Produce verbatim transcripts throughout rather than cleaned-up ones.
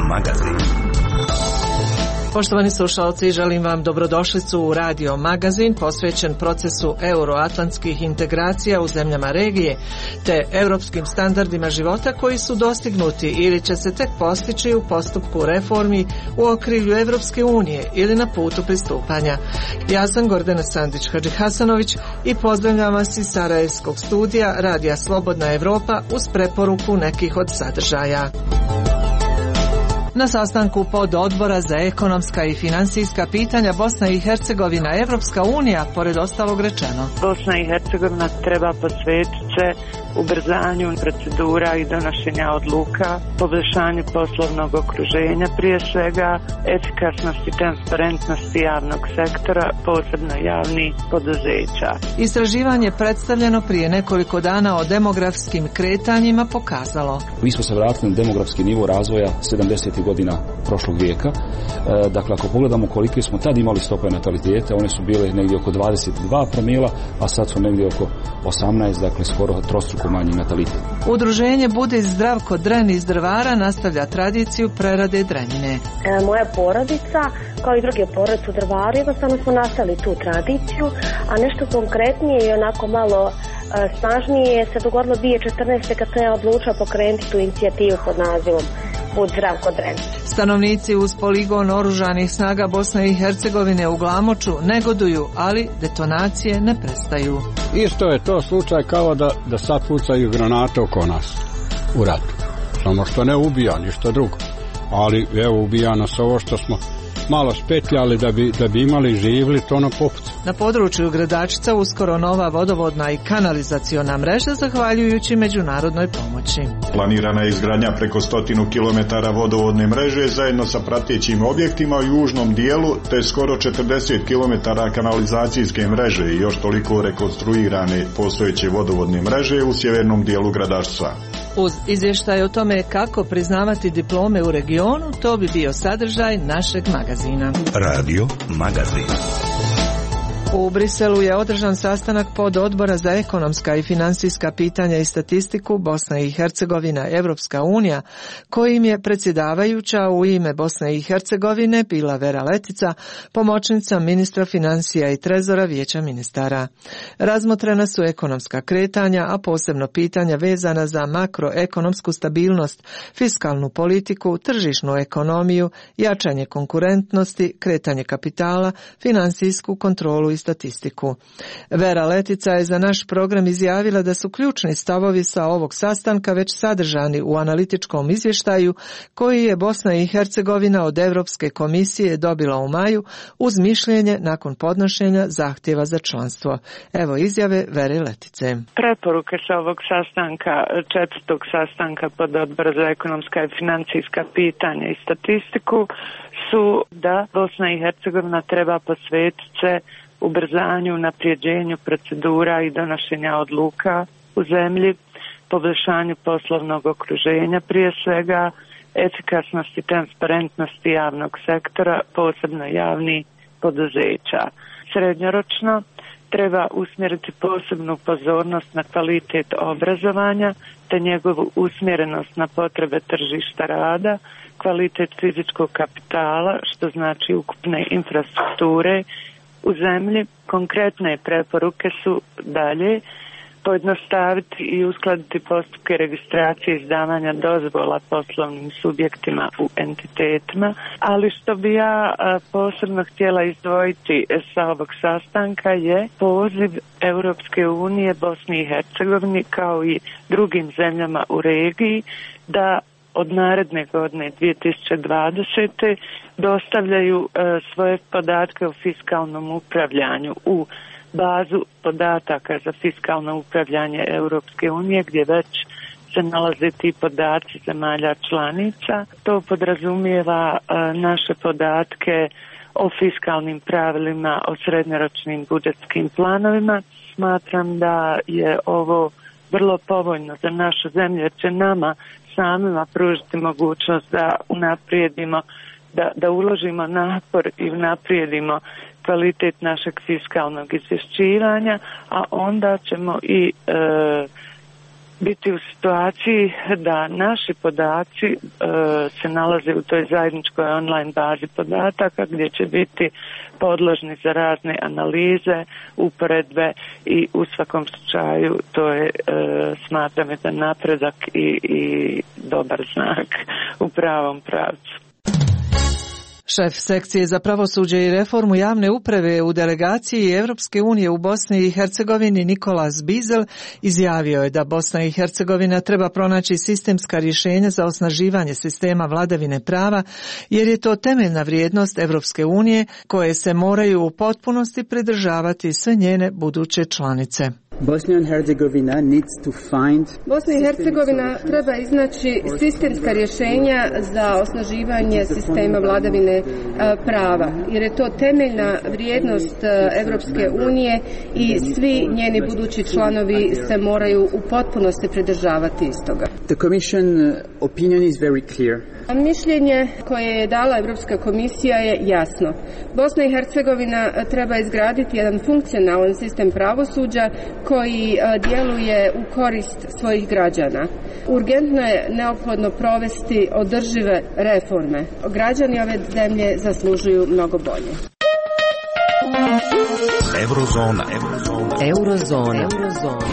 magazin. Poštovani slušalci, želim vam dobrodošlicu u Radio Magazin posvećen procesu euroatlantskih integracija u zemljama regije te europskim standardima života koji su dostignuti ili će se tek postići u postupku reformi u okrilju Evropske unije ili na putu pristupanja. Ja sam Gordana Sandić-Hadžihasanović i pozdravljam vas iz Sarajevskog studija Radija Slobodna Evropa uz preporuku nekih od sadržaja. Na sastanku pod odbora za ekonomska i financijska pitanja Bosna i Hercegovina Evropska unija, pored ostalog rečeno. Bosna i Hercegovina treba posvetiti se ubrzanju procedura i donošenja odluka, poboljšanju poslovnog okruženja, prije svega efikasnosti i transparentnosti javnog sektora, posebno javnih poduzeća. Istraživanje predstavljeno prije nekoliko dana o demografskim kretanjima pokazalo. Mi smo se vratili na demografski nivo razvoja sedamdesetih godina prošlog vijeka. E, dakle, ako pogledamo kolike smo tad imali stope nataliteta, one su bile negdje oko dvadeset dva promila, a sad su negdje oko osamnaest, dakle skoro trostruko manji natalitet. Udruženje Budi zdrav kod Dren iz Drvara nastavlja tradiciju prerade drenine. E, moja porodica, kao i druge porodice u Drvaru, jednostavno smo nastavili tu tradiciju, a nešto konkretnije i onako malo e, snažnije se dogodilo dvije tisuće četrnaeste. kad sam ja odlučila pokrenuti tu inicijativu pod nazivom Budi zdrav kod Dren. Stanovnici uz poligon oružanih snaga Bosne i Hercegovine u Glamoču negoduju, ali detonacije ne prestaju. Isto je to slučaj kao da, da sad pucaju granate oko nas u ratu. Samo što ne ubija, ništa drugo. Ali evo ubija nas ovo što smo malo spetljali da bi, da bi imali živli to na popucu. Na području Gradačca uskoro nova vodovodna i kanalizaciona mreža zahvaljujući međunarodnoj pomoći. Planirana je izgradnja preko stotinu kilometara vodovodne mreže zajedno sa pratećim objektima u južnom dijelu te skoro četrdeset kilometara kanalizacijske mreže i još toliko rekonstruirane postojeće vodovodne mreže u sjevernom dijelu Gradačca. Uz izvještaj o tome kako priznavati diplome u regionu, to bi bio sadržaj našeg magazina. Radio Magazin. U Briselu je održan sastanak pod odbora za ekonomska i financijska pitanja i statistiku Bosna i Hercegovina Evropska unija, kojim je predsjedavajuća u ime Bosne i Hercegovine bila Vera Letica, pomoćnica ministra financija i trezora Vijeća ministara. Razmotrena su ekonomska kretanja, a posebno pitanja vezana za makroekonomsku stabilnost, fiskalnu politiku, tržišnu ekonomiju, jačanje konkurentnosti, kretanje kapitala, financijsku kontrolu i statistiku. Vera Letica je za naš program izjavila da su ključni stavovi sa ovog sastanka već sadržani u analitičkom izvještaju koji je Bosna i Hercegovina od Europske komisije dobila u maju uz mišljenje nakon podnošenja zahtjeva za članstvo. Evo izjave Vere Letice. Preporuke sa ovog sastanka, četvrtog sastanka pod odbora za ekonomska i financijska pitanja i statistiku su da Bosna i Hercegovina treba posvetiti se ubrzanju, unaprijeđenju procedura i donošenja odluka u zemlji, poboljšanju poslovnog okruženja, prije svega efikasnosti i transparentnosti javnog sektora, posebno javnih poduzeća. Srednjoročno treba usmjeriti posebnu pozornost na kvalitet obrazovanja te njegovu usmjerenost na potrebe tržišta rada, kvalitet fizičkog kapitala, što znači ukupne infrastrukture u zemlji. Konkretne preporuke su dalje pojednostaviti i uskladiti postupke registracije i izdavanja dozvola poslovnim subjektima u entitetima, ali što bi ja posebno htjela izdvojiti sa ovog sastanka je poziv Europske unije Bosni i Hercegovini kao i drugim zemljama u regiji da od naredne godine dvije tisuće dvadesete dostavljaju e, svoje podatke o fiskalnom upravljanju u bazu podataka za fiskalno upravljanje Europske unije gdje već se nalaze ti podaci zemalja članica. To podrazumijeva e, naše podatke o fiskalnim pravilima, o srednjoročnim budžetskim planovima. Smatram da je ovo vrlo povoljno za našu zemlju jer će nama samima pružiti mogućnost da unaprijedimo, da, da uložimo napor i unaprijedimo kvalitet našeg fiskalnog izvješćivanja, a onda ćemo i e, biti biti u situaciji da naši podaci e, se nalaze u toj zajedničkoj online bazi podataka gdje će biti podložni za razne analize, uporedbe i u svakom slučaju to je, e, smatram, jedan napredak i, i dobar znak u pravom pravcu. Šef sekcije za pravosuđe i reformu javne uprave u delegaciji Europske unije u Bosni i Hercegovini Nikolas Bizel izjavio je da Bosna i Hercegovina treba pronaći sistemska rješenja za osnaživanje sistema vladavine prava, jer je to temeljna vrijednost Europske unije koje se moraju u potpunosti pridržavati sve njene buduće članice. Bosna i Hercegovina treba iznaći sistemska rješenja za osnaživanje sistema vladavine prava, jer je to temeljna vrijednost Europske unije i svi njeni budući članovi se moraju u potpunosti pridržavati istoga. The Commission opinion is very clear. Mišljenje koje je dala Europska komisija je jasno. Bosna i Hercegovina treba izgraditi jedan funkcionalan sistem pravosuđa koji djeluje u korist svojih građana. Urgentno je neophodno provesti održive reforme. Građani ove zemlje zaslužuju mnogo bolje. Eurozona. Eurozona. Eurozona. Eurozona.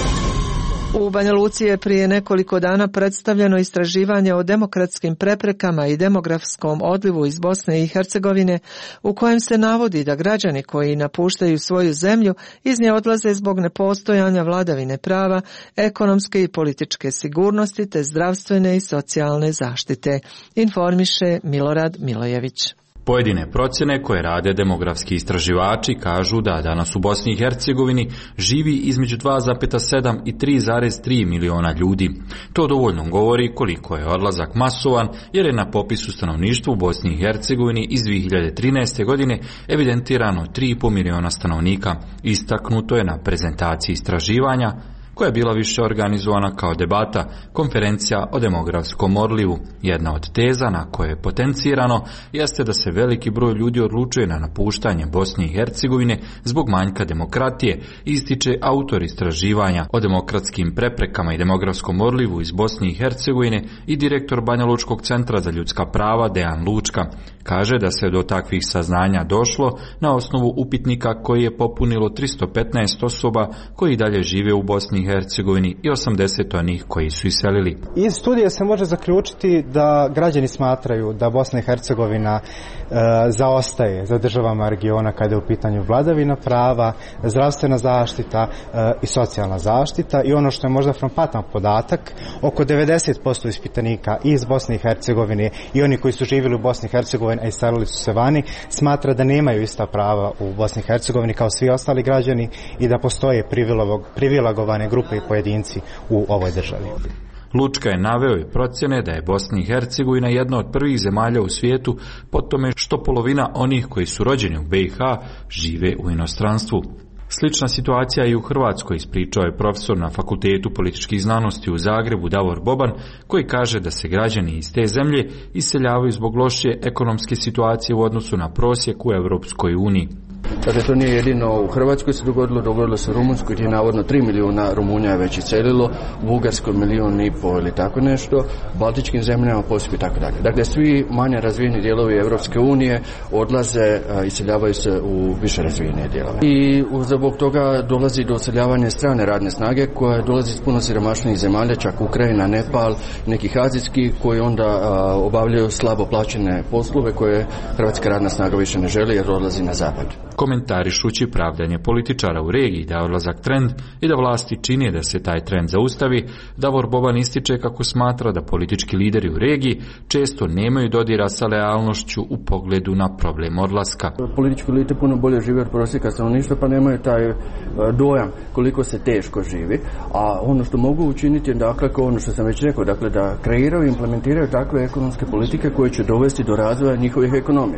U Banja Luci je prije nekoliko dana predstavljeno istraživanje o demokratskim preprekama i demografskom odlivu iz Bosne i Hercegovine, u kojem se navodi da građani koji napuštaju svoju zemlju iz nje odlaze zbog nepostojanja vladavine prava, ekonomske i političke sigurnosti te zdravstvene i socijalne zaštite, informiše Milorad Milojević. Pojedine procjene koje rade demografski istraživači kažu da danas u Bosni i Hercegovini živi između dva zarez sedam i tri zarez tri miliona ljudi. To dovoljno govori koliko je odlazak masovan, jer je na popisu stanovništva u Bosni i Hercegovini iz dvije hiljade trinaeste. godine evidentirano tri i pol miliona stanovnika. Istaknuto je na prezentaciji istraživanja, koja je bila više organizovana kao debata, konferencija o demografskom odlivu. Jedna od teza na koje je potencirano jeste da se veliki broj ljudi odlučuje na napuštanje Bosne i Hercegovine zbog manjka demokratije, ističe autor istraživanja o demokratskim preprekama i demografskom odlivu iz Bosne i Hercegovine i direktor Banja Lučkog centra za ljudska prava Dejan Lučka. Kaže da se do takvih saznanja došlo na osnovu upitnika koji je popunilo tristo petnaest osoba koji dalje žive u Bosni i Hercegovini i osamdeset onih koji su iselili. Iz studije se može zaključiti da građani smatraju da Bosna i Hercegovina e, zaostaje za državama regiona kada je u pitanju vladavina prava, zdravstvena zaštita e, i socijalna zaštita, i ono što je možda frapatan podatak, oko devedeset posto ispitanika iz Bosne i Hercegovine i oni koji su živjeli u Bosni i Hercegovini a iselili su se vani, smatra da nemaju ista prava u Bosni i Hercegovini kao svi ostali građani i da postoje privilegovane grupe i pojedinci u ovoj državi. Lučka je naveo i procjene da je Bosna i Hercegovina jedna od prvih zemalja u svijetu po tome što polovina onih koji su rođeni u B i H žive u inostranstvu. Slična situacija je i u Hrvatskoj, ispričao je profesor na Fakultetu političkih znanosti u Zagrebu Davor Boban, koji kaže da se građani iz te zemlje iseljavaju zbog lošije ekonomske situacije u odnosu na prosjek u Europskoj uniji. Dakle, to nije jedino u Hrvatskoj se dogodilo, dogodilo se u Rumunjskoj gdje je navodno tri milijuna Rumunja je već iselilo, u Bugarskoj milijun i pol ili tako nešto, Baltičkim zemljama Poljskoj i tako dalje. Dakle, svi manje razvijeni dijelovi Europske unije odlaze, iseljavaju se u više razvijene dijelove. I zbog toga dolazi do iseljavanja strane radne snage koja dolazi iz puno siromašnijih zemalja, čak Ukrajina, Nepal, nekih azijskih, koji onda a, obavljaju slabo plaćene poslove koje hrvatska radna snaga više ne želi jer odlazi na zapad. Komentarišući pravdanje političara u regiji da je odlazak trend i da vlasti čine da se taj trend zaustavi, Davor Boban ističe kako smatra da politički lideri u regiji često nemaju dodira sa realnošću u pogledu na problem odlaska. Politički elite puno bolje žive od prosjeka stanovništva, pa nemaju taj dojam koliko se teško živi, a ono što mogu učiniti je dakle ono što sam već rekao, dakle da kreiraju i implementiraju takve ekonomske politike koje će dovesti do razvoja njihovih ekonomija.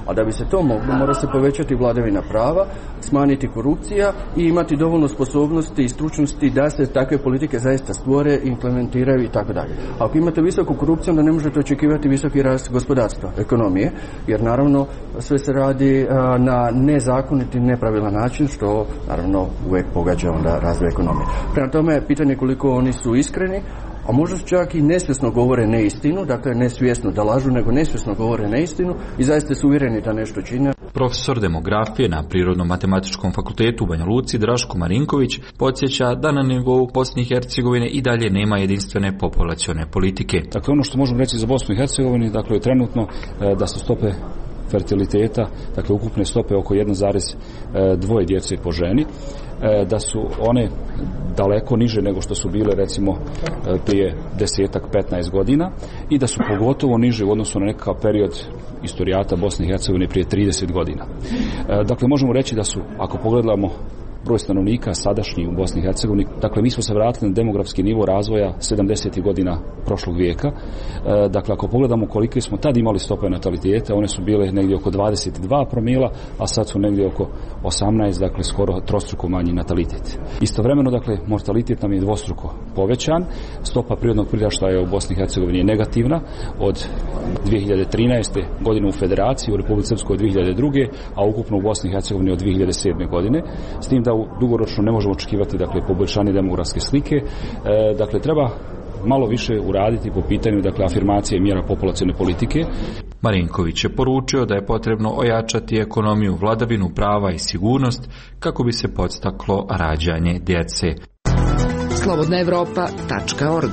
A da bi se to moglo, mora se povećati vladavina prava, smanjiti korupcija i imati dovoljno sposobnosti i stručnosti da se takve politike zaista stvore, implementiraju i tako dalje. Ako imate visoku korupciju, onda ne možete očekivati visoki rast gospodarstva, ekonomije, jer naravno sve se radi a, na nezakoniti, nepravilan način, što naravno uvijek pogađa onda razvoj ekonomije. Prema tome, pitanje koliko oni su iskreni, a možda čak i nesvjesno govore neistinu, dakle ne svjesno da lažu, nego nesvjesno govore neistinu i zaista su uvjereni da nešto čine. Profesor demografije na Prirodno-matematičkom fakultetu u Banja Luci Draško Marinković podsjeća da na nivou Bosne i Hercegovine i dalje nema jedinstvene populacione politike. Dakle, ono što možemo reći za Bosnu i Hercegovinu, dakle, je trenutno da su stope fertiliteta, dakle ukupne stope oko jedan zarez dva djece po ženi, da su one daleko niže nego što su bile recimo prije desetak, petnaest godina i da su pogotovo niže u odnosu na nekakav period istorijata Bosne i Hercegovine prije trideset godina. Dakle, možemo reći da su, ako pogledamo broj stanovnika sadašnji u Bosni i Hercegovini, dakle mi smo se vratili na demografski nivo razvoja sedamdesetih godina prošlog vijeka. Dakle, ako pogledamo kolike smo tad imali stope nataliteta, one su bile negdje oko dvadeset dva promila, a sad su negdje oko osamnaest, dakle skoro trostruko manji natalitet. Istovremeno, dakle, mortalitet nam je dvostruko povećan, stopa prirodnog priraštaja u Bosni i Hercegovini je negativna od dvije hiljade trinaeste. godine u Federaciji, u Republici Srpskoj od dvije hiljade druge. a ukupno u Bosni i Hercegovini od dvije hiljade sedme. godine, s tim da dugoročno ne možemo očekivati, dakle, poboljšanje demografske slike. E, dakle, treba malo više uraditi po pitanju, dakle, afirmacije mjera populacione politike. Marinković je poručio da je potrebno ojačati ekonomiju, vladavinu prava i sigurnost kako bi se podstaklo rađanje djece. slobodna evropa tačka org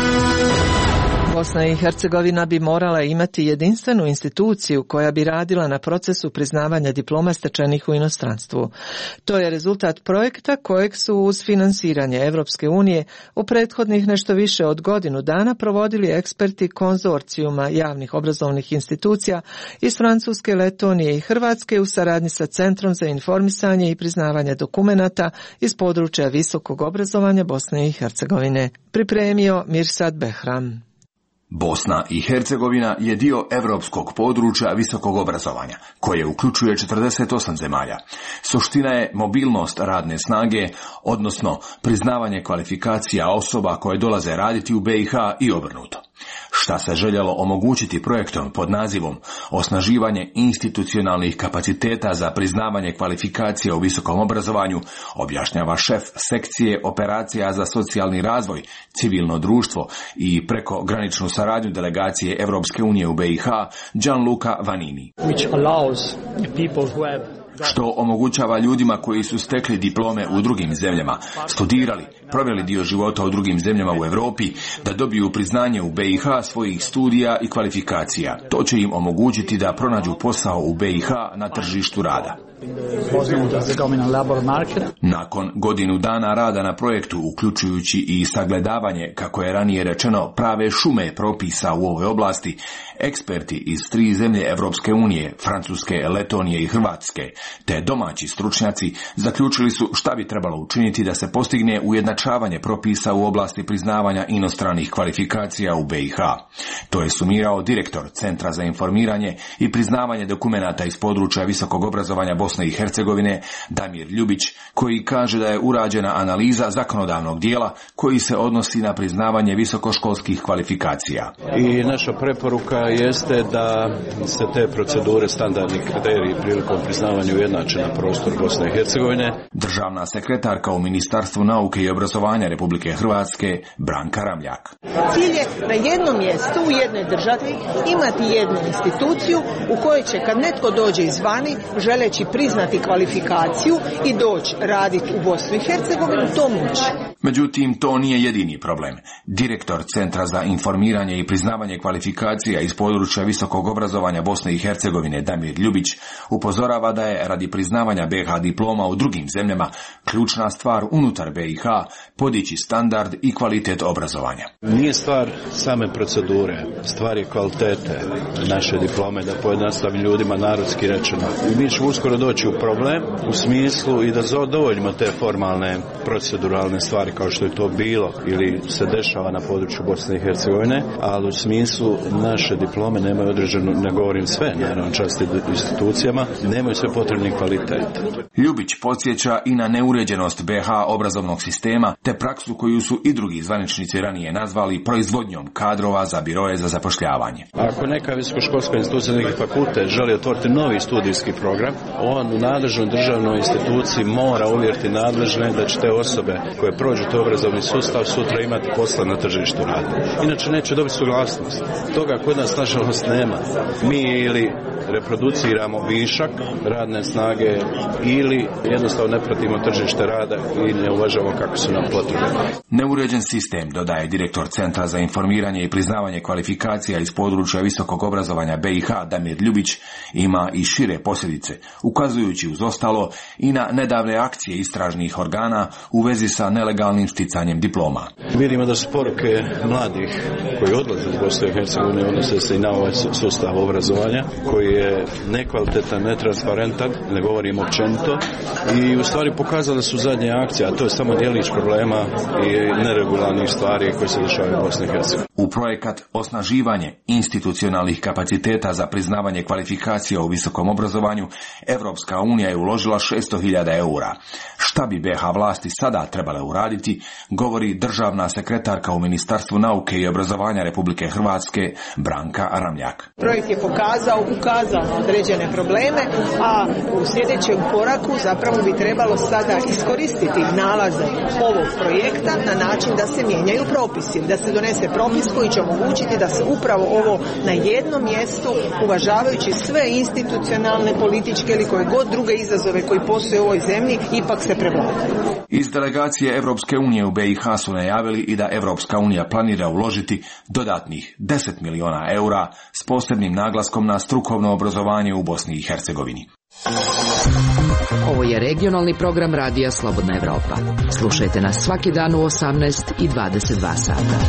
Bosna i Hercegovina bi morala imati jedinstvenu instituciju koja bi radila na procesu priznavanja diploma stečenih u inostranstvu. To je rezultat projekta kojeg su uz finansiranje Evropske unije u prethodnih nešto više od godinu dana provodili eksperti konzorcijuma javnih obrazovnih institucija iz Francuske, Letonije i Hrvatske u saradnji sa Centrom za informisanje i priznavanje dokumenata iz područja visokog obrazovanja Bosne i Hercegovine. Pripremio Mirsad Behram. Bosna i Hercegovina je dio europskog područja visokog obrazovanja, koje uključuje četrdeset osam zemalja. Suština je mobilnost radne snage, odnosno priznavanje kvalifikacija osoba koje dolaze raditi u be i ha i obrnuto. Šta se željelo omogućiti projektom pod nazivom Osnaživanje institucionalnih kapaciteta za priznavanje kvalifikacija u visokom obrazovanju, objašnjava šef sekcije operacija za socijalni razvoj, civilno društvo i prekograničnu saradnju delegacije Evropske unije u be i ha, Gianluca Vanini. Što omogućava ljudima koji su stekli diplome u drugim zemljama, studirali, proveli dio života u drugim zemljama u Europi, da dobiju priznanje u be i ha svojih studija i kvalifikacija. To će im omogućiti da pronađu posao u be i ha na tržištu rada. Nakon godinu dana rada na projektu, uključujući i sagledavanje, kako je ranije rečeno, prave šume propisa u ovoj oblasti, eksperti iz tri zemlje Evropske unije, Francuske, Letonije i Hrvatske, te domaći stručnjaci zaključili su šta bi trebalo učiniti da se postigne ujednačavanje propisa u oblasti priznavanja inostranih kvalifikacija u be i ha. To je sumirao direktor Centra za informiranje i priznavanje dokumenata iz područja visokog obrazovanja Bosne i Hercegovine, Damir Ljubić, koji kaže da je urađena analiza zakonodavnog dijela koji se odnosi na priznavanje visokoškolskih kvalifikacija. I naša preporuka jeste da se te procedure, standardni kriteriji prilikom priznavanja ujednače na prostor Bosne i Hercegovine. Državna sekretarka u Ministarstvu nauke i obrazovanja Republike Hrvatske, Branka Ramljak. Cilj je na jednom mjestu, u jednoj državi, imati jednu instituciju u kojoj će, kad netko dođe izvani, želeći priznati kvalifikaciju i doći raditi u Bosnu i Hercegovinu, to moći. Međutim, to nije jedini problem. Direktor Centra za informiranje i priznavanje kvalifikacija iz područja visokog obrazovanja Bosne i Hercegovine, Damir Ljubić, upozorava da je radi priznavanja be ha diploma u drugim zemljama ključna stvar unutar be i ha podići standard i kvalitet obrazovanja. Nije stvar same procedure, stvar je kvalitete naše diplome, da pojednostavim ljudima narodski rečeno. I mi ćemo uskoro doći u problem u smislu i da zadovoljimo te formalne proceduralne stvari kao što je to bilo ili se dešava na području Bosne i Hercegovine, ali u smislu naše diplome nemaju određenu, ne govorim sve, naravno čast institucijama, nemaju sve potrebni kvalitet. Ljubić podsjeća i na neuređenost B H obrazovnog sistema te praksu koju su i drugi zvaničnici ranije nazvali proizvodnjom kadrova za biroje za zapošljavanje. Ako neka visokoškolska institucija, neki fakultet želi otvoriti novi studijski program, on u nadležnoj državnoj instituciji mora uvjeriti nadležne da će te osobe koje prođu to obrazovni sustav sutra imati posla na tržištu rada. Inače neće dobiti suglasnost. Toga kod nas nažalost nema. Mi ili reproduciramo višak radne snage ili jednostavno ne pratimo tržište rada i ne uvažavamo kako su nam potrebne. Neuređen sistem, dodaje direktor Centra za informiranje i priznavanje kvalifikacija iz područja visokog obrazovanja B i H Damir Ljubić, ima i šire posljedice, ukazujući uz ostalo i na nedavne akcije istražnih organa u vezi sa nelegalnim sticanjem diploma. Vidimo da su poruke mladih koji odlaze iz Bosne i Hercegovine odnose se i na ovaj sustav obrazovanja koji je nekvalitetan, netransparentan, ne govorim općenito, i u stvari pokazale su zadnje akcije, a to je samo djelić problema i neregularnih stvari koje se dešavaju u Bosni i Hercegovini. U projekat osnaživanje institucionalnih kapaciteta za priznavanje kvalifikacija u visokom obrazovanju Evropska unija je uložila šesto hiljada eura. Šta bi B H vlasti sada trebale uraditi, govori državna sekretarka u Ministarstvu nauke i obrazovanja Republike Hrvatske Branka Ramljak. Projekt je pokazao, ukazao na određene probleme, a u sljedećem koraku zapravo bi trebalo sada iskoristiti nalaze ovog projekta na način da se mijenjaju propisi, da se donese propis koji će omogućiti da se upravo ovo na jednom mjestu, uvažavajući sve institucionalne, političke ili koje god druge izazove koji postoje u ovoj zemlji, ipak se prevladaju. Iz delegacije Evropske unije u B i H su najavili i da Evropska unija planira uložiti dodatnih deset miliona eura s posebnim naglaskom na strukovno obrazovanje u Bosni i Hercegovini. Ovo je regionalni program Radija Slobodna Evropa. Slušajte nas svaki dan u osamnaest i dvadeset dva sata.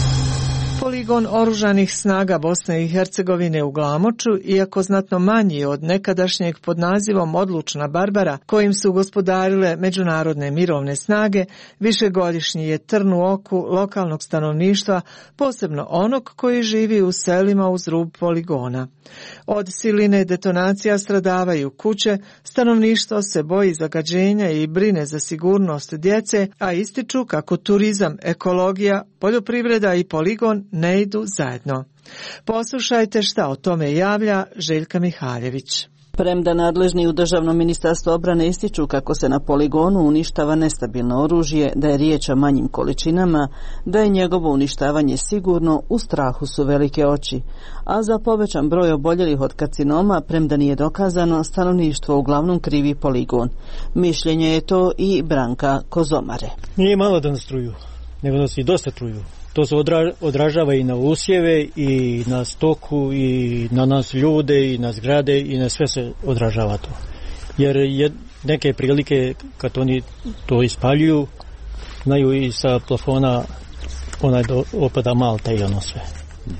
Poligon oružanih snaga Bosne i Hercegovine u Glamoču, iako znatno manji od nekadašnjeg pod nazivom Odlučna Barbara, kojim su gospodarile međunarodne mirovne snage, višegodišnji je trn u oku lokalnog stanovništva, posebno onog koji živi u selima uz rub poligona. Od siline detonacija stradavaju kuće, stanovništvo se boji zagađenja i brine za sigurnost djece, a ističu kako turizam, ekologija, poljoprivreda i poligon ne idu zajedno. Poslušajte šta o tome javlja Željka Mihaljević. Premda nadležni u Državnom ministarstvu obrane ističu kako se na poligonu uništava nestabilno oružje, da je riječ o manjim količinama, da je njegovo uništavanje sigurno, u strahu su velike oči. A za povećan broj oboljelih od karcinoma, premda nije dokazano, stanovništvo uglavnom krivi poligon. Mišljenje je to i Branka Kozomare. Nije malo da nas truju, nego nas i dosta truju. To se odražava i na usjeve, i na stoku, i na nas ljude, i na zgrade, i na sve se odražava to. Jer je neke prilike kad oni to ispaljuju, znaju i sa plafona onaj do, opada malta i ono sve.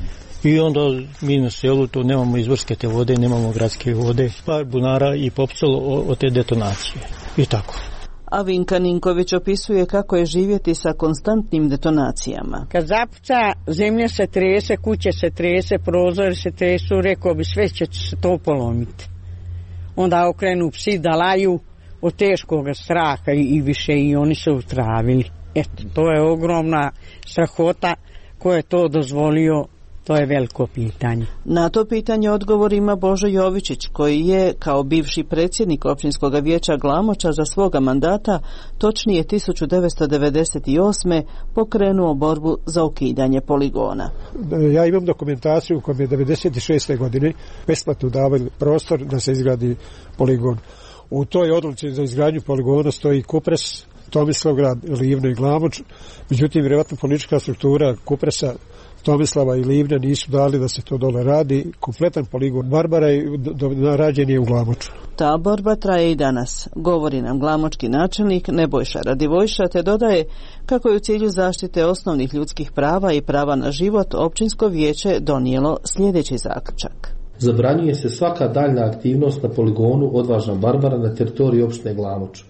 I onda mi na selu tu nemamo izvorske te vode, nemamo gradske vode, par bunara i popsalo od te detonacije. I tako. A Vinka Ninković opisuje kako je živjeti sa konstantnim detonacijama. Kad zapuca, zemlja se trese, kuće se trese, prozori se tresu, rekao bi sve će se to polomiti. Onda okrenu psi da laju od teškog straha i više i oni se utravili. Eto, to je ogromna strahota ko je to dozvolio. To je veliko pitanje. Na to pitanje odgovor ima Božo Jovičić, koji je, kao bivši predsjednik općinskog vijeća Glamoča za svoga mandata, točnije tisuću devetsto devedeset osme pokrenuo borbu za ukidanje poligona. Ja imam dokumentaciju u kojoj je devedeset šeste godine besplatno davali prostor da se izgradi poligon. U toj odluci za izgradnju poligona stoji Kupres, Tomislavgrad, Livno i Glamoč. Međutim, vjerojatno politička struktura Kupresa, Tomislava i Livna nisu dali da se to dole radi. Kompletan poligon Barbara je rađen je u Glamoču. Ta borba traje i danas, govori nam glamočki načelnik Nebojša Radivojša, te dodaje kako je u cilju zaštite osnovnih ljudskih prava i prava na život općinsko vijeće donijelo sljedeći zaključak. Zabranjuje se svaka daljna aktivnost na poligonu Odvažna Barbara na teritoriji opštine Glamoč,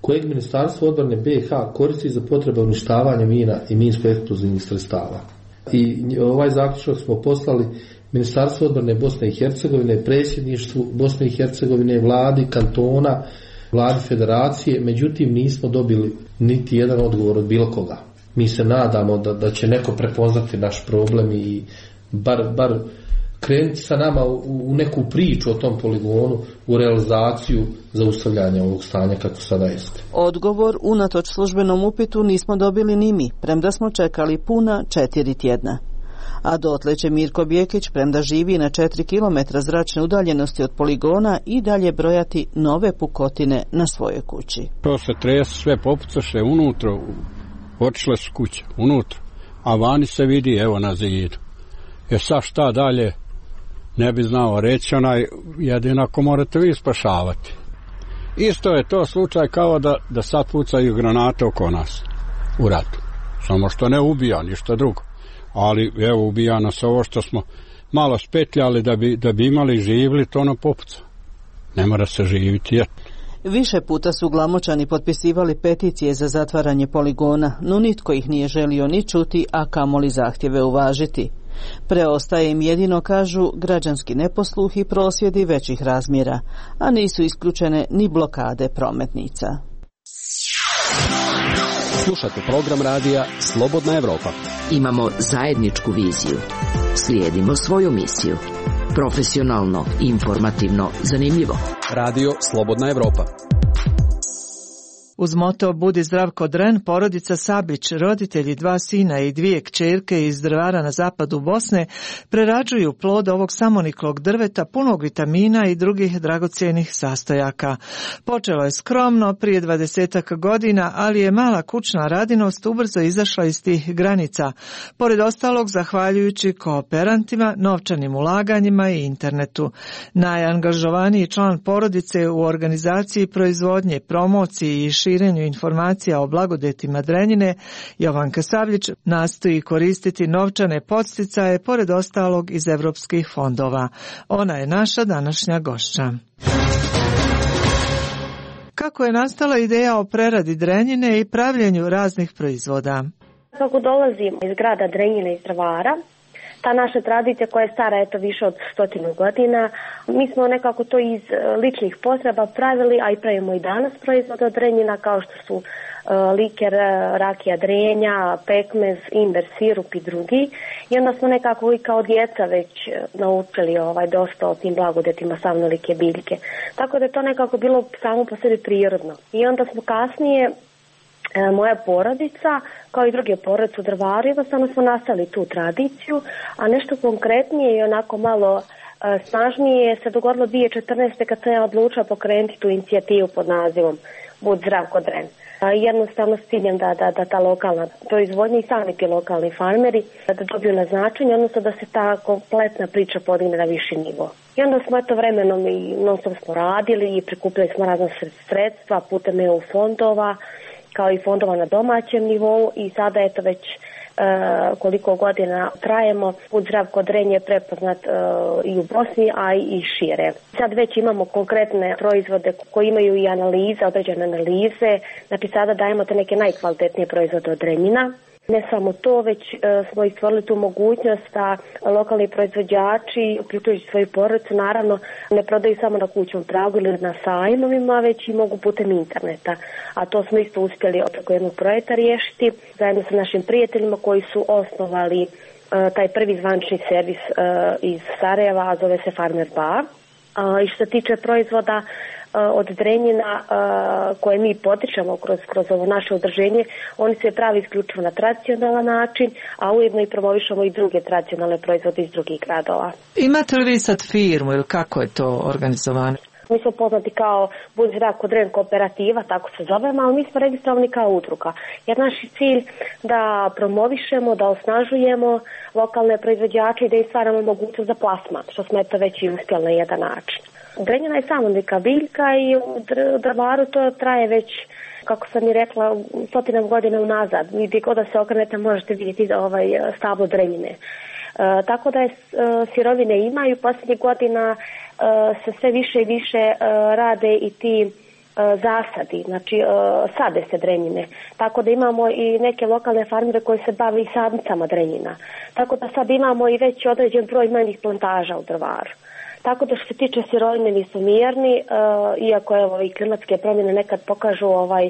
kojeg Ministarstvo odbrane B i H koristi za potrebe uništavanja mina i minsko-eksplozivnih sredstava. I ovaj zaključak smo poslali Ministarstvo odbrane Bosne i Hercegovine, predsjedništvu Bosne i Hercegovine, vladi kantona, vladi federacije, međutim nismo dobili niti jedan odgovor od bilo koga. Mi se nadamo da, da će neko prepoznati naš problem i bar, bar krenuti sa nama u, u neku priču o tom poligonu, u realizaciju zaustavljanja ovog stanja kako sada jeste. Odgovor unatoč službenom upitu nismo dobili ni mi, premda smo čekali puna četiri tjedna. A dotle će Mirko Bjekić, premda živi na četiri kilometra zračne udaljenosti od poligona, i dalje brojati nove pukotine na svojoj kući. To se trese, sve popucaše unutra, otišle su kuće, unutra, a vani se vidi, evo na zidu. Jer sad šta dalje, ne bi znao reći, onaj, jedino ako morate vi spašavati. Isto je to slučaj kao da, da sad pucaju granate oko nas u ratu. Samo što ne ubija, ništa drugo. Ali evo ubija nas ovo što smo malo spetljali da bi, da bi imali živli, to nam popuca. Ne mora se živiti, jer... Više puta su Glamočani potpisivali peticije za zatvaranje poligona, no nitko ih nije želio ni čuti, a kamoli zahtjeve uvažiti. Preostaje im jedino, kažu, građanski neposluh i prosvjedi većih razmjera, a nisu isključene ni blokade prometnica. Slušate program radija Slobodna Evropa. Imamo zajedničku viziju. Slijedimo svoju misiju. Profesionalno, informativno, zanimljivo. Radio Slobodna Evropa. Uz moto Budi zdrav ko dren, porodica Sabić, roditelji dva sina i dvije kćerke iz Drvara na zapadu Bosne, prerađuju plod ovog samoniklog drveta punog vitamina i drugih dragocjenih sastojaka. Počelo je skromno prije dvadesetak godina, ali je mala kućna radinost ubrzo izašla iz tih granica, pored ostalog zahvaljujući kooperantima, novčanim ulaganjima i internetu. Najangažovaniji član porodice u organizaciji proizvodnje, promociji i širenju informacija o blagodetima Drenjine, Jovanka Sabljić nastoji koristiti novčane podsticaje pored ostalog iz evropskih fondova. Ona je naša današnja gošća. Kako je nastala ideja o preradi Drenjine i pravljenju raznih proizvoda? Kako dolazim iz grada Drenjine iz Drvara, ta naša tradicija koja je stara eto više od stotinu godina, mi smo nekako to iz ličnih potreba pravili, a i pravimo i danas proizvode od Drenjina kao što su uh, liker, rakija Drenja, pekmez, imber, sirup i drugi. I onda smo nekako i kao djeca već naučili ovaj, dosta o tim blagodetima samnolike biljke. Tako da je to nekako bilo samo po sebi prirodno. I onda smo kasnije, moja porodica, kao i druge porodice u Drvaru, jednostavno smo nastavili tu tradiciju, a nešto konkretnije i onako malo e, snažnije se dogodilo dvije tisuće četrnaeste. kad sam ja odlučila pokrenuti tu inicijativu pod nazivom Budi zdrav ko dren. Jednostavno s ciljem da, da, da ta lokalna proizvodnja i sami ti lokalni farmeri da dobiju na značenje, odnosno da se ta kompletna priča podigne na viši nivo. I onda smo eto vremenom i non stop smo radili i prikupili smo razna sredstva putem E U fondova, kao i fondova na domaćem nivou, i sada eto već e, koliko godina trajemo, Budi zdrav ko dren je prepoznat e, i u Bosni, a i šire. Sad već imamo konkretne proizvode koji imaju i analize, određene analize, znači sada dajemo te neke najkvalitetnije proizvode od Drenjina. Ne samo to, već e, smo i stvorili tu mogućnost da lokalni proizvođači, uključujući svoju porodicu, naravno ne prodaju samo na kućnom pragu ili na sajmovima, već i mogu putem interneta. A to smo isto uspjeli preko jednog projekta riješiti, zajedno sa našim prijateljima koji su osnovali e, taj prvi zvanični servis e, iz Sarajeva, a zove se Farmer Bar. E, I što se tiče proizvoda od Drenjina koje mi potičemo kroz, kroz ovo naše udruženje, oni se pravi isključivo na tradicionalan način, a ujedno i promovišemo i druge tradicionalne proizvode iz drugih gradova. Imate li vi sad firmu ili kako je to organizovano? Mi smo poznati kao Budi zdrav ko dren kooperativa, tako se zovemo, ali mi smo registrovani kao udruga. Jer naš je cilj da promovišemo, da osnažujemo lokalne proizvođače i da im stvaramo mogućnost za plasman, što smo eto već i uspjeli na jedan način. Drenjina je samolika biljka i u Drvaru to traje već, kako sam i rekla, stotinam godina unazad. I gdje god da se okrenete možete vidjeti ovaj stablo Drenjine. E, tako da je e, sirovine imaju, posljednjih godina e, se sve više i više e, rade i ti zasadi, znači sade se drenjine. Tako da imamo i neke lokalne farmere koji se bave i sadnicama drenjina. Tako da sad imamo i već određen broj manjih plantaža u Drvaru. Tako da što se tiče sirovine nisu mirni, iako evo i klimatske promjene nekad pokažu ovaj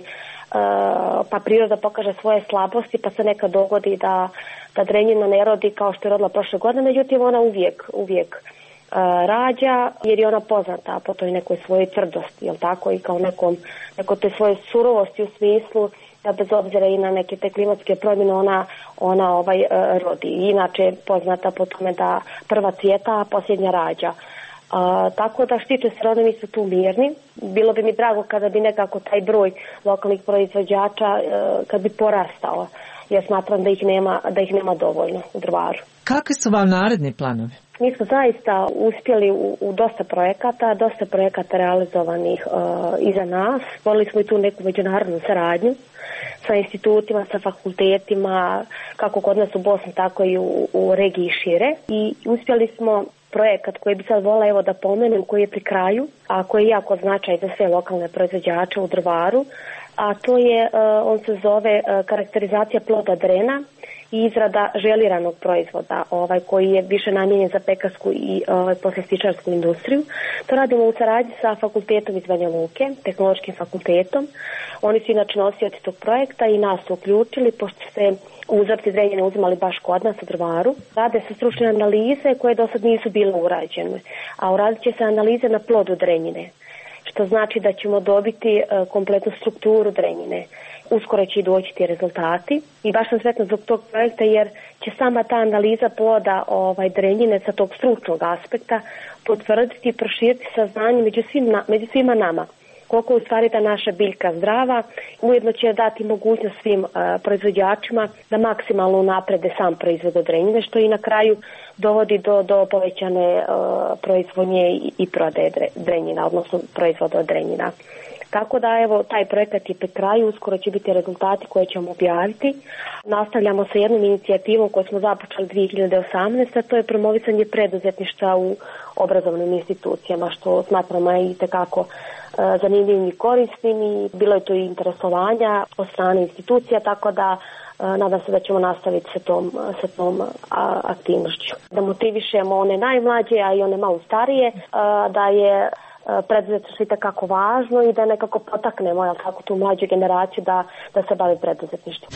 pa priroda pokaže svoje slabosti, pa se nekad dogodi da, da drenjina ne rodi kao što je rodila prošle godine, međutim ona uvijek, uvijek uh, rađa, jer je ona poznata po toj nekoj svojoj tvrdosti, jel tako, i kao nekom, neko te svoje surovosti u smislu da bez obzira i na neke te klimatske promjene ona, ona ovaj uh, rodi. Inače je poznata po tome da prva cvjeta, a posljednja rađa. Uh, tako da štiče se rodom, mi su tu mirni. Bilo bi mi drago kada bi nekako taj broj lokalnih proizvođača uh, kad bi porastao, jer smatram da ih nema, da ih nema dovoljno u Drvaru. Kakvi su vam naredni planovi? Mi smo zaista uspjeli u, u dosta projekata, dosta projekata realizovanih uh, iza nas. Stvorili smo i tu neku međunarodnu saradnju sa institutima, sa fakultetima, kako kod nas u Bosni, tako i u, u regiji šire. I uspjeli smo projekat koji bi sad volila evo da pomenem, koji je pri kraju, a koji je jako značaj za sve lokalne proizvođače u Drvaru, a to je, on se zove karakterizacija ploda drena i izrada želiranog proizvoda, ovaj koji je više namijenjen za pekarsku i ovaj, poslastičarsku industriju. To radimo u saradnji sa fakultetom iz Banja Luke, tehnološkim fakultetom. Oni su inače nosioci tog projekta i nas su uključili, pošto se uzorci drenjine uzimali baš kod nas u Drvaru. Rade se stručne analize koje do sad nisu bile urađene, a uradit će se analize na plodu drenjine, što znači da ćemo dobiti uh, kompletnu strukturu drenjine. Uskoro će i doći ti rezultati i baš sam sretna zbog tog projekta jer će sama ta analiza ploda ovaj, drenjine sa tog stručnog aspekta potvrditi i proširiti saznanje među, svima, među svima nama. Koliko je u stvari ta naša biljka zdrava, ujedno će dati mogućnost svim uh, proizvođačima da maksimalno unaprede sam proizvod od drenjine, što i na kraju dovodi do, do povećane uh, proizvodnje i, i prodaje drenjina, odnosno proizvoda od drenjina. Tako da evo taj projekat je pri kraju, uskoro će biti rezultati koje ćemo objaviti. Nastavljamo sa jednom inicijativom koju smo započeli dvije hiljade osamnaeste. To je promovisanje preduzetništva u obrazovnim institucijama, što smatramo je itekako uh, zanimljivim i korisnim i bilo je to i interesovanja od strane institucija, tako da uh, nadam se da ćemo nastaviti sa tom, sa tom uh, aktivnošću. Da motivišemo one najmlađe, a i one malo starije, uh, da je preduzetništvo je tako važno i da nekako potaknemo jel, tako, tu mlađu generaciju da, da se bavi preduzetništvom.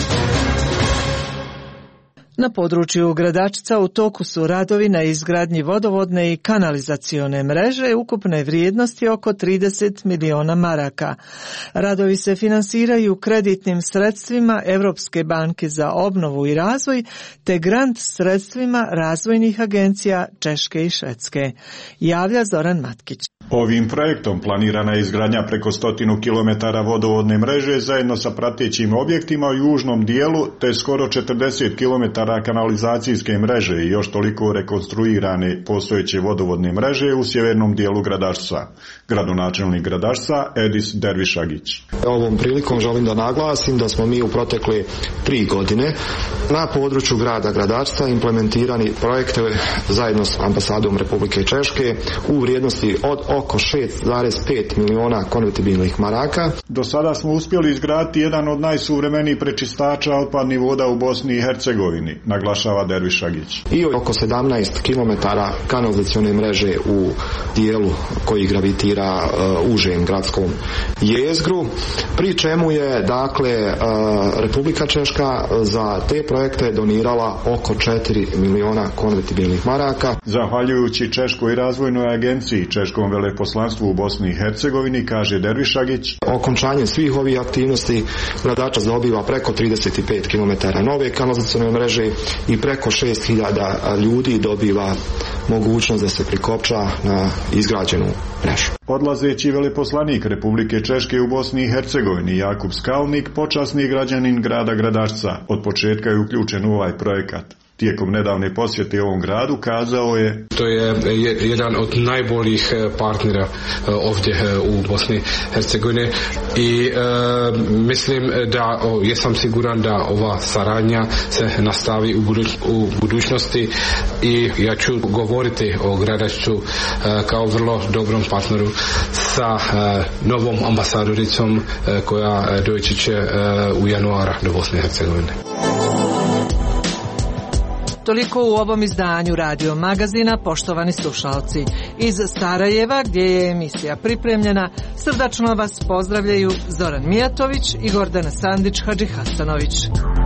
Na području Gradačca u toku su radovi na izgradnji vodovodne i kanalizacione mreže ukupne vrijednosti oko trideset miliona maraka. Radovi se finansiraju kreditnim sredstvima Europske banke za obnovu i razvoj te grant sredstvima razvojnih agencija Češke i Švedske. Javlja Zoran Matkić. Ovim projektom planirana je izgradnja preko stotinu kilometara vodovodne mreže zajedno sa pratećim objektima u južnom dijelu te skoro četrdeset kilometara kanalizacijske mreže i još toliko rekonstruirane postojeće vodovodne mreže u sjevernom dijelu Gradačca. Gradonačelnik Gradačca Edis Dervišagić. Ovom prilikom želim da naglasim da smo mi u protekle tri godine na području grada Gradačca implementirani projekte zajedno s ambasadom Republike Češke u vrijednosti od oko šest zarez pet miliona konvertibilnih maraka. Do sada smo uspjeli izgraditi jedan od najsuvremenijih prečistača otpadnih voda u Bosni i Hercegovini, naglašava Dervišagić. I oko sedamnaest kilometara kanalizacione mreže u dijelu koji gravitira uh, užem gradskom jezgru, pri čemu je dakle uh, Republika Češka za te projekte donirala oko četiri miliona konvertibilnih maraka. Zahvaljujući Češkoj razvojnoj agenciji, Češkom veleposlanstvu u Bosni i Hercegovini, kaže Dervišagić. Okončanjem svih ovih aktivnosti Gradačac dobiva preko trideset pet kilometara nove kanalizacione mreže i preko šest hiljada ljudi dobiva mogućnost da se prikopča na izgrađenu mrežu. Odlazeći veleposlanik Republike Češke u Bosni i Hercegovini Jakub Skalnik, počasni građanin grada Gradačca, od početka je uključen u ovaj projekat. Tijekom nedavne posjete ovom gradu kazao je: To je jedan od najboljih partnera ovdje u Bosni i Hercegovini i e, mislim da, o, jesam siguran da ova saradnja se nastavi u, buduć, u budućnosti i ja ću govoriti o Gradačcu e, kao vrlo dobrom partneru sa e, novom ambasadoricom e, koja doći će e, u januara do Bosne i Hercegovine. Toliko u ovom izdanju Radio Magazina, poštovani slušalci. Iz Sarajeva, gdje je emisija pripremljena, srdačno vas pozdravljaju Zoran Mijatović i Gordana Sandić Hadžihasanović.